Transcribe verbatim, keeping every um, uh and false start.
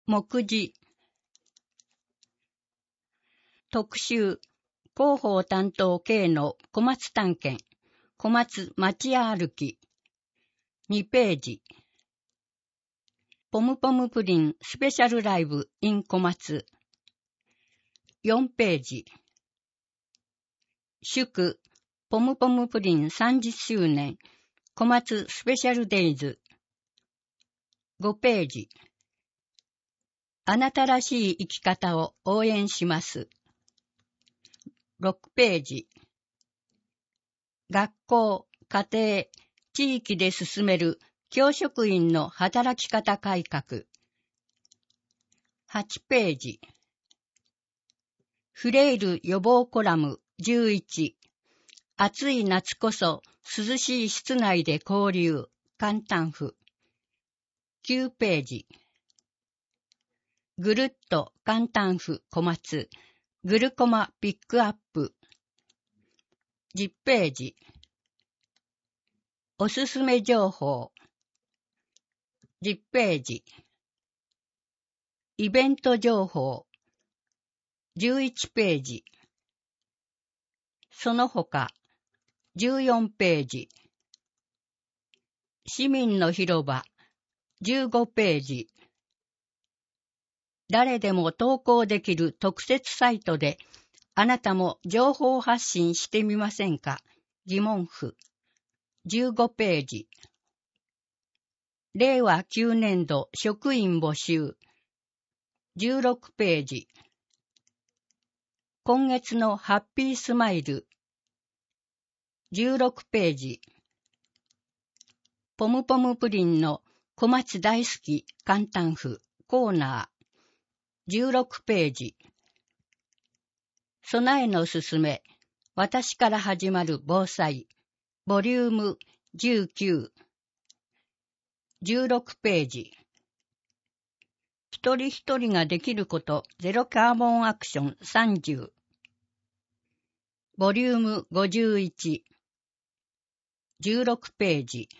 目次特集広報担当系の小松探検小松町屋歩きにページポムポムプリンスペシャルライブ in 小松よんページ祝ポムポムプリンさんじゅっしゅうねん小松スペシャルデイズごページあなたらしい生き方を応援しますろくページ学校、家庭、地域で進める教職員の働き方改革はちページフレイル予防コラムじゅういち暑い夏こそ涼しい室内で交流簡単譜きゅうページぐるっと簡単譜小松グルコマピックアップじゅっページおすすめ情報じゅっページイベント情報じゅういちページその他じゅうよんページ市民の広場じゅうごページ誰でも投稿できる特設サイトであなたも情報発信してみませんか疑問符じゅうごページれいわきゅうねんど職員募集じゅうろくページ今月のハッピースマイルじゅうろくページポムポムプリンの小松大好き簡単譜コーナーじゅうろくページ備えのすすめ私から始まる防災ボリュームじゅうきゅうじゅうろくページ一人一人ができることゼロカーボンアクションさんじゅうボリュームごじゅういちじゅうろくページ